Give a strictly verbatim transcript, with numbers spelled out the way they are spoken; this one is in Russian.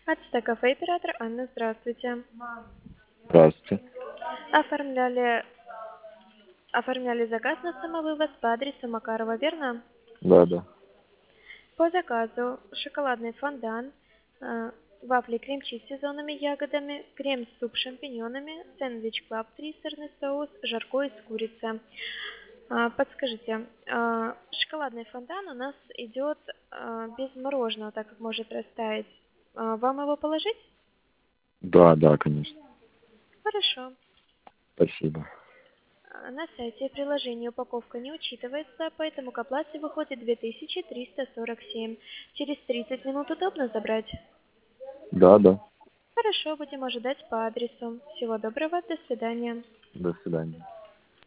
АЦТ кафе, оператор Анна, здравствуйте. Здравствуйте. Оформляли, оформляли заказ на самовывоз по адресу Макарова, верно? Да, да. По заказу шоколадный фондан, э, вафли крем-чиз с сезонными ягодами, крем-суп с шампиньонами, сэндвич клаб три, сырный соус, жаркое из курицы. А, Подскажите, а, шоколадный фондан у нас идет а, без мороженого, так как может растаять. А, Вам его положить? Да, да, конечно. Хорошо. Спасибо. А, На сайте приложения упаковка не учитывается, поэтому к оплате выходит две тысячи триста сорок семь. Через тридцать минут удобно забрать? Да, да. Хорошо, будем ожидать по адресу. Всего доброго, до свидания. До свидания.